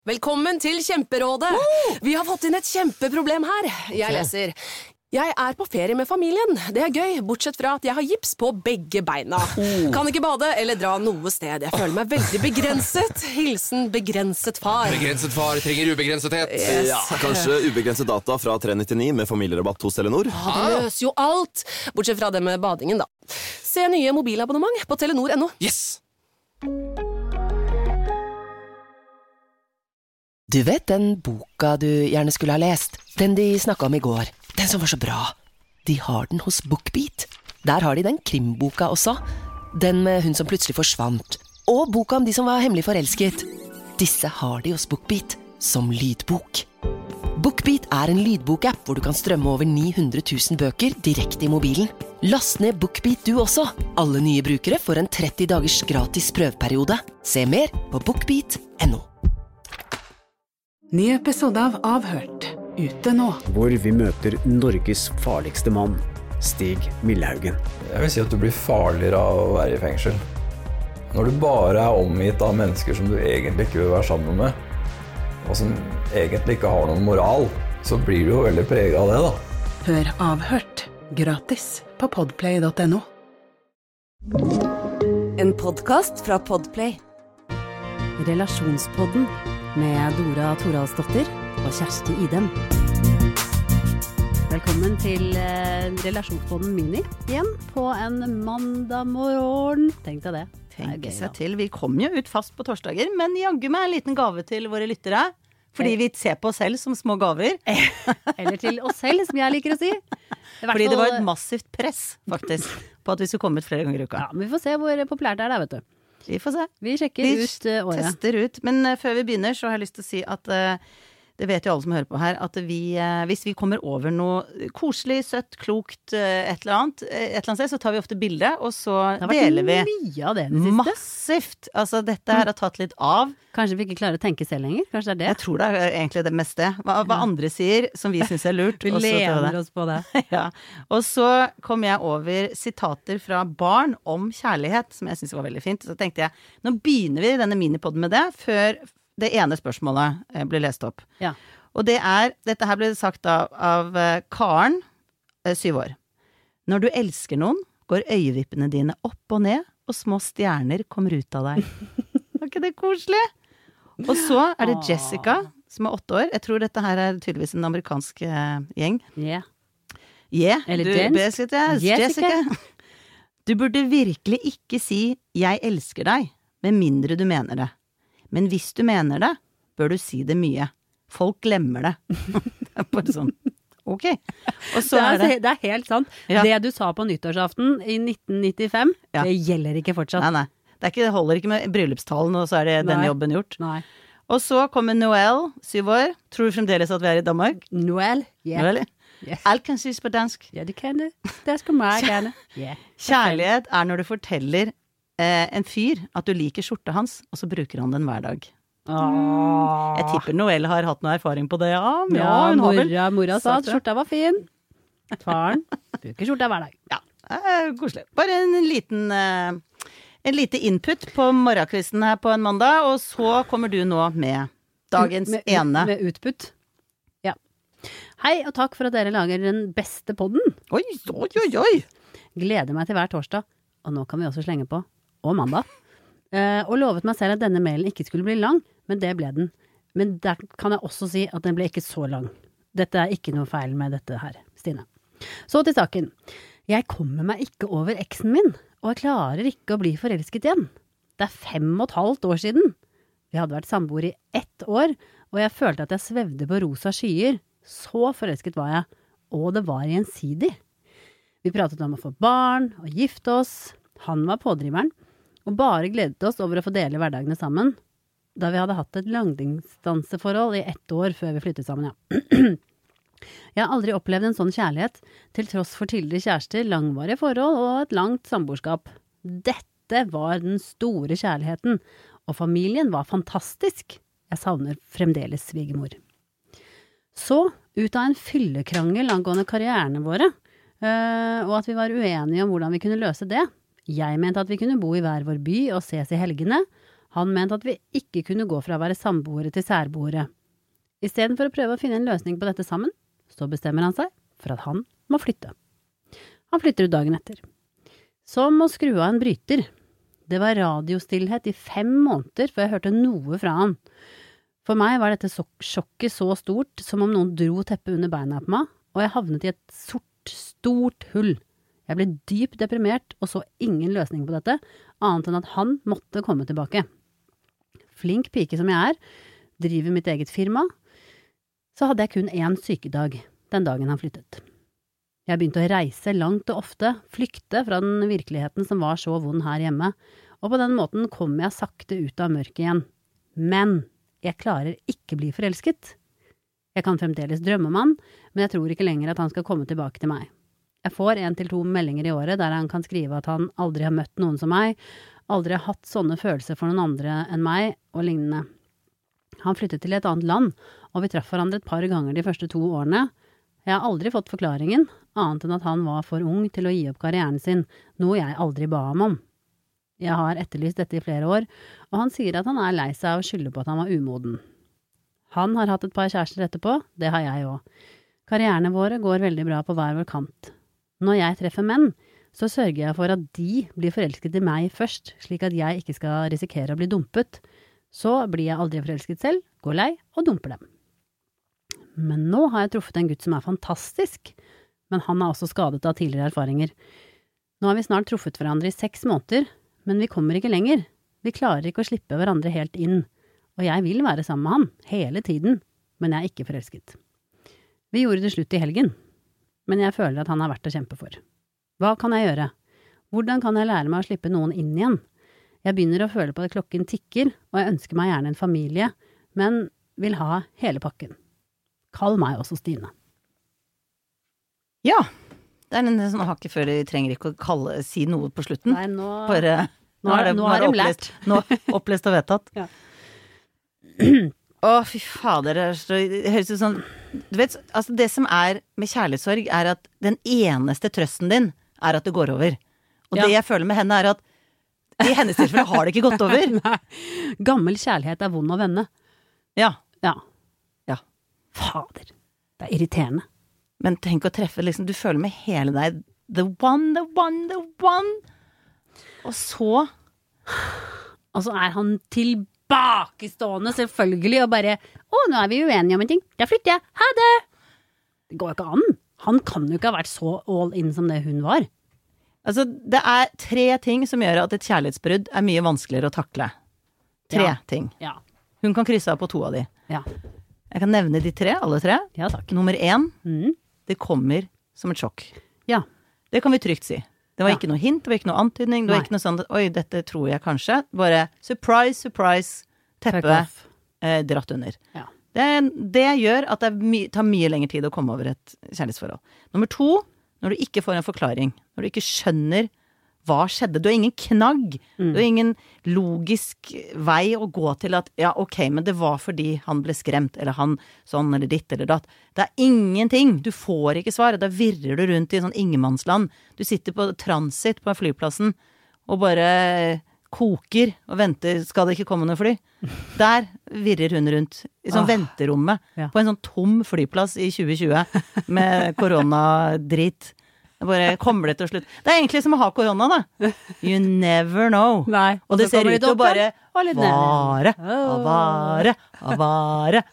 Velkommen til Kjemperådet! Vi har fått inn et kjempeproblem her. Jeg leser. Jeg er på ferie med familien. Det er gøy, bortsett fra at jeg har gips på begge beina. Kan ikke bade eller dra noe sted. Jeg føler meg veldig begrenset. Hilsen begrenset far. Begrenset far trenger ubegrensethet. Yes. Ja, kanskje ubegrenset data fra 399 med familierabatt hos Telenor? Det løser jo alt. Bortsett fra det med badingen, da. Se nye mobilabonnement på Telenor.no. Yes! Du vet den boka du gjerne skulle ha lest? Den de snakket om i går. Den som var så bra. De har den hos BookBeat. Der har de den krimboka også. Den med hun som plutselig forsvant. Og boka om de som var hemmelig forelsket. Disse har de hos BookBeat som lydbok. BookBeat er en lydbokapp hvor du kan strømme over 900 000 bøker direkte i mobilen. Last ned BookBeat du også. Alle nye brukere får en 30 dagers gratis prøveperiode. Se mer på bookbeat.no. Ny episode av Avhørt, ute nå. Hvor vi møter Norges farligste mann, Stig Millhaugen. Jeg vil si at du blir farligere av å være i fengsel. Når du bare er omgitt av mennesker som du egentlig ikke vil være sammen med, og som egentlig ikke har noen moral, så blir du jo veldig preget av det, da. Hør Avhørt, gratis på podplay.no. En podcast fra Podplay. Relasjonspodden med Dora Toralsdottir og Kjersti Idem. Velkommen til Relasjonspodden Mini igjen på en mandag morgen. Tenk deg det. Tenke seg til. Vi kommer jo ut fast på torsdager, men jaggu meg en liten gave til våre lyttere. Fordi vi ser på oss selv som små gaver. Eller til oss selv, som jeg liker å si. Fordi det var et massivt press, faktisk, på at vi skulle komme ut flere ganger i uka. Ja, men vi får se hvor populært det er der, vet du. Vi får se. Vi sjekker ut året. Vi tester ut. Men før vi begynner så har jeg lyst til å si at det vet jo alle som hører på her, at hvis vi kommer over noe koselig, søtt, klokt, et eller annet sted, så tar vi ofte bilde, og så deler vi. Det har vært mye av det siste. Massivt. Altså, dette her har tatt litt av. Kanskje vi ikke klarer å tenke selv lenger? Kanskje det er det? Jeg tror det er egentlig det meste. Hva andre sier, som vi synes er lurt. Vi lener oss på det. Ja. Og så kom jeg over sitater fra barn om kjærlighet, som jeg synes var veldig fint. Så tenkte jeg, nå begynner vi denne minipodden med det, før det ene spørsmålet ble lest opp. Ja. Og dette her ble sagt av Karen, 7 år. Når du elsker noen, går øyevippene dine opp og ned, og små stjerner kommer ut av deg. Var ikke det koselig? Og så er det Jessica, som er 8 år. Jeg tror dette her er tydeligvis en amerikansk gjeng. Yeah. Eller Jessica. Du burde virkelig ikke si 'jeg elsker deg', med mindre du mener det. Men hvis du mener det, bør du si det mye. Folk glemmer det. Det er bare sånn. Ok. Og så det er helt sant. Ja. Det du sa på nyttårsaften i 1995, det gjelder ikke fortsatt. Nei. Det holder ikke med bryllupstalen, og så er det den jobben gjort. Nei. Og så kommer Noel, 7 år. Tror du fremdeles at vi er i Danmark? Noel, ja. Noel? Alt kan sies på dansk. Ja, det kan det. Det skal meg gjerne. Yeah. Kjærlighet er når du forteller en fyr at du liker skjorta hans, og så bruker han den hver dag. Jeg tipper Noel har hatt noe erfaring på det, ja. Mora sa at skjorta var fin. Faren bruker skjorta hver dag. Ja, koselig. Bare en lite input på morgenkvisten her på en mandag, og så kommer du nå med dagens ene. Med utputt. Ja. Hei, og takk for at dere lager den beste podden. Oi. Gleder meg til hver torsdag, og nå kan vi også slenge på, og mandag. Og lovet meg selv at denne mailen ikke skulle bli lang, men det ble den. Men der kan jeg også si at den ble ikke så lang. Dette er ikke noe feil med dette her, Stine. Så til saken. Jeg kommer meg ikke over eksen min, og jeg klarer ikke å bli forelsket igjen. Det er 5,5 år siden. Vi hadde vært samboer i 1 år, og jeg følte at jeg svevde på rosa skyer. Så forelsket var jeg, og det var gjensidig. Vi pratet om å få barn og gifte oss. Han var pådriveren, og bare gledet oss over å få dele hverdagene sammen, da vi hadde hatt et langdistanseforhold i 1 år før vi flyttet sammen, ja. Jeg har aldri opplevd en sånn kjærlighet, til tross for tidligere kjærester, langvarige forhold og et langt samboerskap. Dette var den store kjærligheten, og familien var fantastisk. Jeg savner fremdeles svigermor. Så, ut av en fyllekrangel angående karrierene våre, og at vi var uenige om hvordan vi kunne løse det. Jeg mente at vi kunne bo i hver vår by og ses i helgene. Han mente at vi ikke kunne gå fra å være samboere til særboere. I stedet for å prøve å finne en løsning på dette sammen, så bestemmer han seg for at han må flytte. Han flytter ut dagen etter. Som å skru av en bryter. Det var radiostillhet i 5 måneder før jeg hørte noe fra han. For meg var dette sjokket så stort som om noen dro teppet under beina på meg, og jeg havnet i et stort hull. Jeg ble dypt deprimert og så ingen løsning på dette, annet enn at han måtte komme tilbake. Flink pike som jeg driver mitt eget firma, så hadde jeg kun 1 sykedag den dagen han flyttet. Jeg begynte å reise langt og ofte, flykte fra den virkeligheten som var så vond her hjemme, og på den måten kom jeg sakte ut av mørket igjen. Men jeg klarer ikke bli forelsket. Jeg kan fremdeles drømme om han, men jeg tror ikke lenger at han skal komme tilbake til meg. Jeg får 1 til 2 meldinger i året der han kan skrive at han aldri har møtt noen som meg, aldri har hatt sånne følelser for noen andre enn meg, og lignende. Han flyttet til et annet land, og vi traff hverandre et par ganger de første 2 årene. Jeg har aldri fått forklaringen, annet enn at han var for ung til å gi opp karrieren sin, noe jeg aldri ba ham om. Jeg har etterlyst dette i flere år, og han sier at han er lei seg av å skylde på at han var umoden. Han har hatt et par kjærester etterpå, det har jeg også. Karrierene våre går veldig bra på hver vår kant. Når jeg treffer menn, så sørger jeg for at de blir forelsket i meg først, slik at jeg ikke skal risikere å bli dumpet. Så blir jeg aldri forelsket selv, går lei og dumper dem. Men nå har jeg truffet en gutt som er fantastisk, men han er også skadet av tidligere erfaringer. Nå har vi snart truffet hverandre i 6 måneder, men vi kommer ikke lenger. Vi klarer ikke å slippe hverandre helt inn, og jeg vil være sammen med han, hele tiden, men jeg er ikke forelsket. Vi gjorde det slutt i helgen, men jeg føler at han er verdt å kjempe for. Hva kan jeg gjøre? Hvordan kan jeg lære meg å slippe noen inn igjen? Jeg begynner å føle på at klokken tikker, og jeg ønsker meg gjerne en familie, men vil ha hele pakken. Kall meg også Stine. Ja, det er en sånn hakket før de trenger ikke å si noe på slutten. Nei, nå er de lært. Nå opplest og vedtatt. Ja. Å, fy fader, det høres ut sånn, du vet, altså det som er med kjærlighetssorg er at den eneste trøsten din er at det går over. Og det jeg føler med henne er at i hennes tilfelle har det ikke gått over. Nei. Gammel kjærlighet er vond å vende. Ja. Fader, det er irriterende. Men tenk å treffe, liksom, du føler med hele deg, the one. Og så er han tilbakestående, selvfølgelig, og bare, nå er vi uenige om en ting, da flytter jeg, ha det! Det går ikke an. Han kan jo ikke ha vært så all in som det hun var. Altså, det er 3 ting som gjør at et kjærlighetsbrudd er mye vanskeligere å takle. 3 ting. Ja. Hun kan krysse av på 2 av de. Ja. Jeg kan nevne de 3, alle 3. Ja, takk. Nummer 1, det kommer som et sjokk. Ja. Det kan vi trygt si. Det var ikke noe hint, det var ikke noe antydning, det var ikke noe sånn, oi, dette tror jeg kanskje. Bare surprise, teppet dratt under. Ja. Det gjør at det tar mye lengre tid å komme over et kjærlighetsforhold. Nummer 2, når du ikke får en forklaring, når du ikke skjønner hva skjedde, du har ingen knagg, du har ingen logisk vei å gå til at, ja, ok, men det var fordi han ble skremt, eller han sånn, eller ditt, eller datt. Det er ingenting, du får ikke svar, da virrer du rundt i sånn ingenmannsland. Du sitter på transit på flyplassen, og bare koker, og venter, skal det ikke komme noe fly? Der virrer hun rundt, i sånn venterommet, på en sånn tom flyplass i 2020, med koronadrit. Bare kommer det til slutt. Det er egentlig som å ha korona, da. You never know. Nei. Og det ser ut til å bare vare.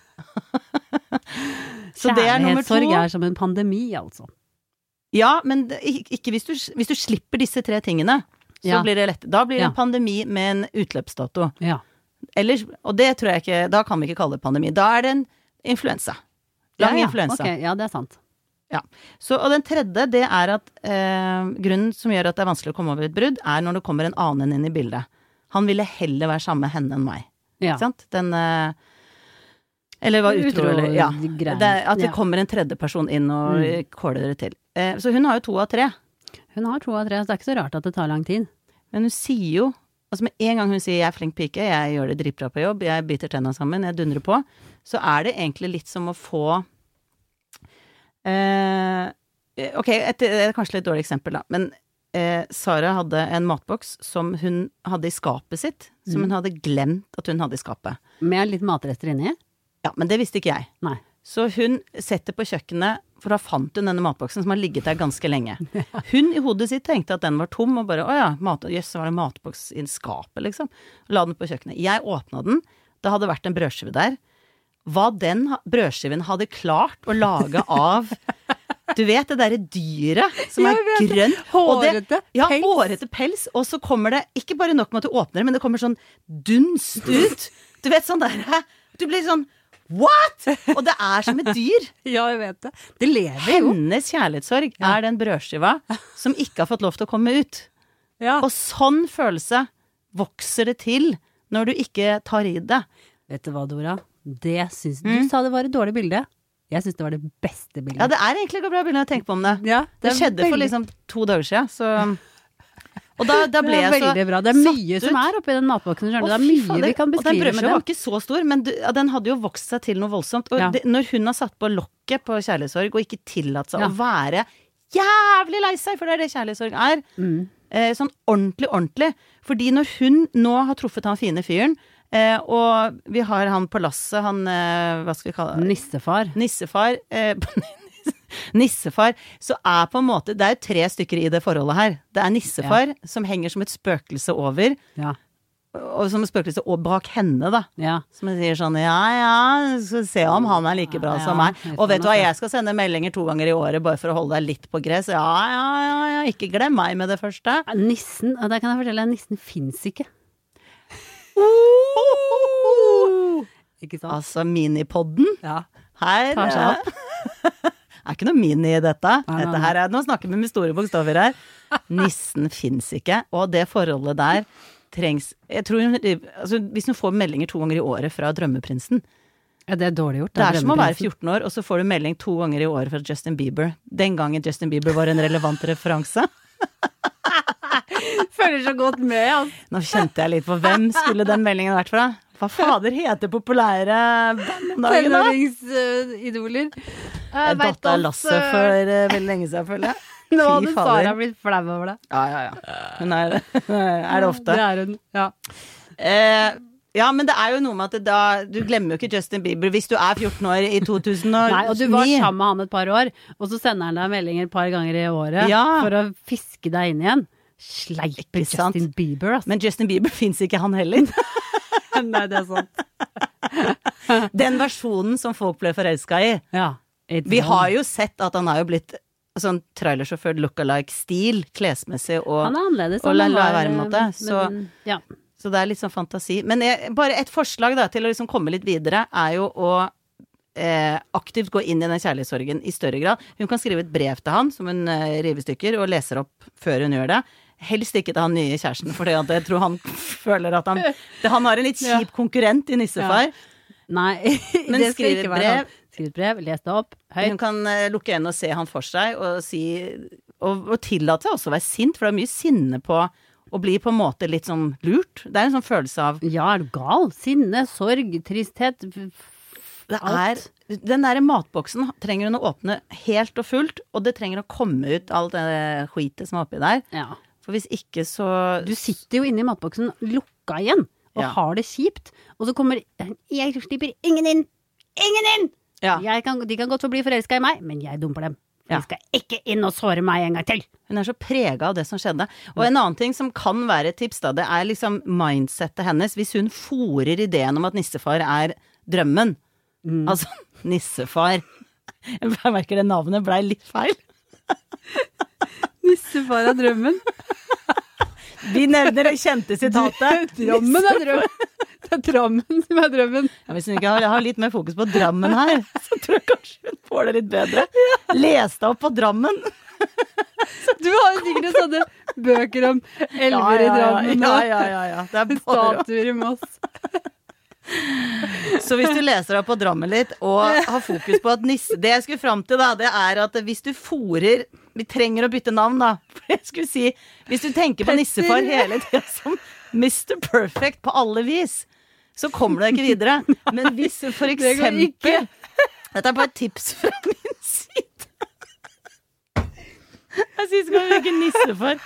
Så det er nummer 2. Kjærlighetssorg er som en pandemi, altså. Ja, men ikke hvis du slipper disse 3 tingene, så blir det lett. Da blir det en pandemi med en utløpsdato. Ja. Ellers, og det tror jeg ikke, da kan vi ikke kalle det pandemi. Da er det en influensa. Lang influensa. Ok, ja, det er sant. Ja, og den 3, det er at grunnen som gjør at det er vanskelig å komme over et brudd, er når det kommer en annen inn i bildet. Han ville heller være sammen med henne enn meg. Ikke sant? Den, eller var utro, eller, ja. At det kommer en 3. person inn og kåler dere til. Så hun har jo 2 av 3. Hun har 2 av 3, så det er ikke så rart at det tar lang tid. Men hun sier jo, altså med en gang hun sier jeg er flink pike, jeg gjør det dritbra på jobb, jeg biter tennene sammen, jeg dundrer på, så er det egentlig litt som å få ok, det er kanskje litt dårlig eksempel da, men Sara hadde en matboks som hun hadde i skapet sitt, som hun hadde glemt at hun hadde i skapet. Med litt matrester inni? Ja, men det visste ikke jeg. Nei. Så hun setter på kjøkkenet, for da fant hun denne matboksen som har ligget der ganske lenge. Hun i hodet sitt tenkte at den var tom, og bare, jøss, så var det matboks i skapet, liksom. La den på kjøkkenet. Jeg åpnet den, det hadde vært en brødskive der. Hva den brødskiven hadde klart å lage av, du vet det der dyret som grønt. Hårete pels. Hårete pels, og så kommer det, ikke bare nok med at du åpner det, men det kommer sånn dunst ut. Du vet sånn der, du blir sånn, what? Og det som et dyr. Ja, jeg vet det. Det lever jo. Hennes kjærlighetssorg den brødskiva som ikke har fått lov til å komme ut. Ja. Og sånn følelse vokser det til når du ikke tar i det. Vet du hva, Dora? Det synes du sa det var et dårlig bilde. Jeg synes det var det beste bildet. Ja, det egentlig et bra bilde å tenke på om det. Ja, det skjedde for liksom 2 dager siden, så... Og da ble jeg så veldig bra. Det mye som oppi den matboksen, skjønner du. Det mye vi kan beskrive med den. Den brødskiva var ikke så stor, men den hadde jo vokst seg til noe voldsomt. Og når hun har satt på lokket på kjærlighetssorg, og ikke tillatt seg å være jævlig lei seg, for det det kjærlighetssorg sånn ordentlig. Fordi når hun nå har truffet han fine fyren, og vi har han på lasset, han, hva skal vi kalle det? Nissefar, så på en måte, det jo 3 stykker i det forholdet her. Det nissefar som henger som et spøkelse over, og som et spøkelse bak henne da. Som sier sånn, så se om han like bra som meg. Og vet du hva, jeg skal sende meldinger 2 ganger i året bare for å holde deg litt på gress. Ikke glem meg med det første. Nissen, det kan jeg fortelle, nissen finnes ikke. Ikke sant? Altså minipodden. Her tar seg opp. Ikke noe mini i dette. Dette her nå snakker vi med store bokstaver her. Nissen finnes ikke, og det forholdet der trengs. Jeg tror, altså, hvis du får meldinger 2 ganger i året fra drømmeprinsen, det dårlig gjort. Det som å være 14 år, og så får du melding 2 ganger i året fra Justin Bieber. Den gangen Justin Bieber var en relevant referanse. Føler så godt med, altså. Nå kjente jeg litt på hvem skulle den meldingen vært fra. Hva fader heter populære band om dagen da? Tenåringsidoler. Datta Lasse for veldig lenge siden, føler jeg. Nå hadde Sara blitt flau over det. Ja. Hun det. Det ofte. Det hun, ja. Ja, men det jo noe med at du glemmer jo ikke Justin Bieber hvis du 14 år i 2009. Nei, og du var sammen med han et par år, og så sender han deg meldinger et par ganger i året for å fiske deg inn igjen. Sleipe Justin Bieber, altså. Men Justin Bieber finnes ikke han heller. Nei, det sant. Den versjonen som folk ble forelsket i. Ja. Vi har jo sett at han har jo blitt sånn trailersjåfør look-alike-stil, klesmessig og han annerledes. Og la være med måte. Så det litt sånn fantasi. Men bare et forslag da, til å liksom komme litt videre, jo å aktivt gå inn i den kjærlighetssorgen i større grad. Hun kan skrive et brev til han, som hun river stykker, og leser opp før hun gjør det. Helst ikke til han nye kjæresten, for jeg tror han føler at han har en litt kjip konkurrent i nissefar. Nei, men det skal ikke være sånn. Skriv et brev, les det opp, høyt. Hun kan lukke øynene og se han for seg, og si, og tillate seg også å være sint, for det mye sinne på å bli på en måte litt sånn lurt. Det en sånn følelse av... Ja, du gal? Sinne, sorg, tristhet, alt. Den der matboksen trenger hun å åpne helt og fullt, og det trenger å komme ut alt det skitet som oppi der. Ja. For hvis ikke så... Du sitter jo inne i matboksen lukka igjen, og har det kjipt, og så kommer... Jeg slipper ingen inn! Ingen inn! Ja. De kan godt få bli forelsket i meg, men jeg dumper dem. De skal ikke inn og såre meg en gang til. Hun så preget av det som skjedde. Og en annen ting som kan være et tips da, det liksom mindsetet hennes. Hvis hun fôrer ideen om at nissefar drømmen. Altså, nissefar. Jeg merker det navnet ble litt feil. Nissefar drømmen. Vi nevner det kjente sitatet. Drammen drømmen. Det Drammen som drømmen. Ja, hvis hun ikke har litt mer fokus på Drammen her, så tror jeg kanskje hun får det litt bedre. Les deg opp på Drammen. Du har jo sikkert sånne bøker om elver i Drammen. Ja. Det statuer i Moss. Så hvis du leser deg på Drammen litt, og har fokus på at det jeg skulle frem til da, det at hvis du fôrer, vi trenger å bytte navn da, for jeg skulle si, hvis du tenker på nissefar hele tiden som Mr. Perfect på alle vis, så kommer du ikke videre. Men hvis for eksempel dette bare et tips fra min side. Jeg synes skal vi ikke nissefar.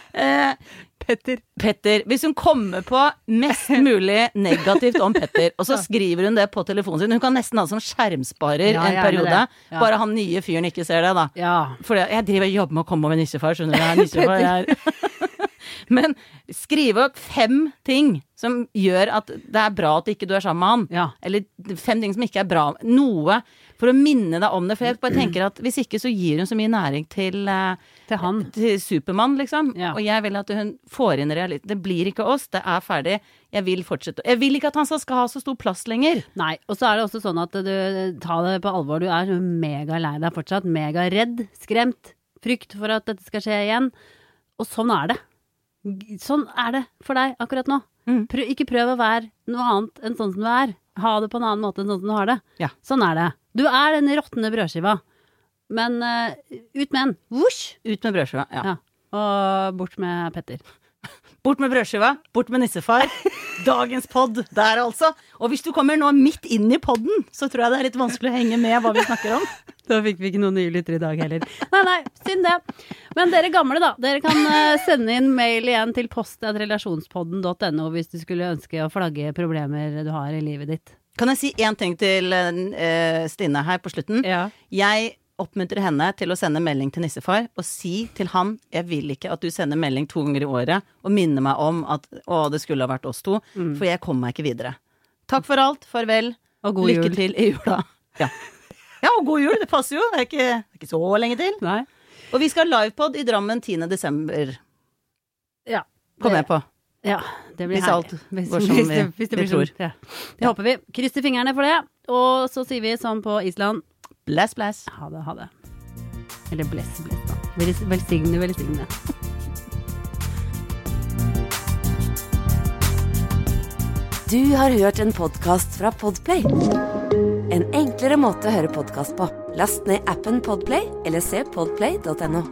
Petter, hvis hun kommer på mest mulig negativt om Petter, og så skriver hun det på telefonen sin, hun kan nesten ha som skjermsparer en periode, bare han nye fyren ikke ser det da. For jeg driver og jobber med å komme over nissefar, skjønner du, jeg er nissefar, Men skrive opp 5 ting som gjør at det er bra at ikke du er sammen med han. Eller 5 ting som ikke er bra. Noe for å minne deg om det. For jeg bare tenker at hvis ikke så gir hun så mye næring til han. Til Supermann, liksom. Og jeg vil at hun får inn realitet. Det blir ikke oss, det er ferdig. Jeg vil fortsette. Jeg vil ikke at han skal ha så stor plass lenger. Nei, og så er det også sånn at du tar det på alvor. Du er mega lei deg fortsatt. Mega redd, skremt, frykt for at dette skal skje igjen. Og sånn er det. Sånn er det for deg akkurat nå. Ikke prøv å være noe annet enn sånn som du er. Ha det på en annen måte enn sånn som du har det. Sånn er det. Du er den råttende brødskiva. Men ut med en. Vush! Ut med brødskiva, Og bort med Petter. Bort med brødskiva, bort med nissefar. Dagens podd der altså. Og hvis du kommer nå midt inn i podden, så tror jeg det er litt vanskelig å henge med hva vi snakker om. Da fikk vi ikke noen nye lytter i dag heller. Nei, synd det. Men dere gamle da, dere kan sende inn mail igjen til post@relasjonspodden.no hvis du skulle ønske å flagge problemer du har i livet ditt. Kan jeg si en ting til Stine her på slutten? Jeg oppmuntrer henne til å sende melding til nissefar og si til han, jeg vil ikke at du sender melding 2 ganger i året og minner meg om at det skulle ha vært oss 2, for jeg kommer meg ikke videre. Takk for alt, farvel, og god lykke jul. til i jula. Ja, og god jul, det passer jo, det er ikke så lenge til. Nei. Og vi skal ha livepod i Drammen 10. desember. Ja. Kom med på. Ja, det blir hvis alt går som vi tror. Ja. Det håper vi. Krysser fingrene for det. Og så sier vi som på Island, bless, bless. Ha det. Eller bless da. Velsigne. Du har hørt en podcast fra Podplay. En enklere måte å høre podcast på. Last ned appen Podplay, eller se podplay.no.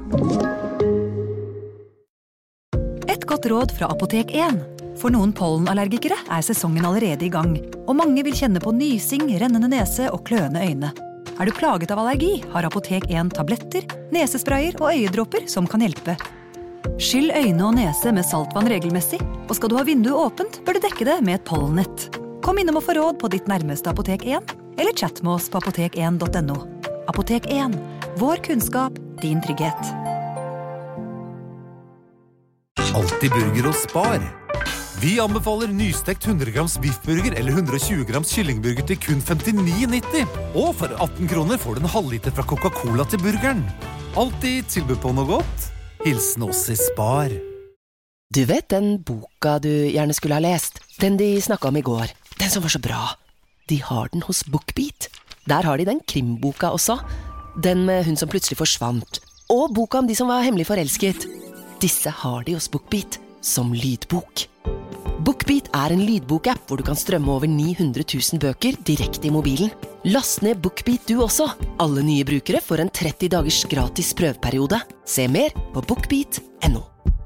Et godt råd fra Apotek 1. For noen pollenallergikere er sesongen allerede i gang, og mange vil kjenne på nysing, rennende nese og kløende øyne. Er du plaget av allergi, har Apotek 1 tabletter, nesesprayer og øyedråper som kan hjelpe. Skyll øyne og nese med saltvann regelmessig, og skal du ha vinduet åpent, bør du dekke det med et pollennett. Kom innom og få råd på ditt nærmeste Apotek 1, eller chat med oss på apotek1.no. Apotek 1. Vår kunnskap, din trygghet. Alltid burger og Spar. Vi anbefaler nystekt 100 grams biffburger eller 120 grams kyllingburger til kun 59,90. Og for 18 kroner får du en halvliter fra Coca-Cola til burgeren. Alltid tilbud på noe godt. Hilsen oss i Spar. Du vet den boka du gjerne skulle ha lest? Den de snakket om i går. Den som var så bra. De har den hos BookBeat. Der har de den krimboka også. Den med hun som plutselig forsvant. Og boka om de som var hemmelig forelsket. Disse har de hos BookBeat som lydbok. BookBeat er en lydbokapp hvor du kan strømme over 900 000 bøker direkte i mobilen. Last ned BookBeat du også. Alle nye brukere får en 30 dagers gratis prøveperiode. Se mer på bookbeat.no.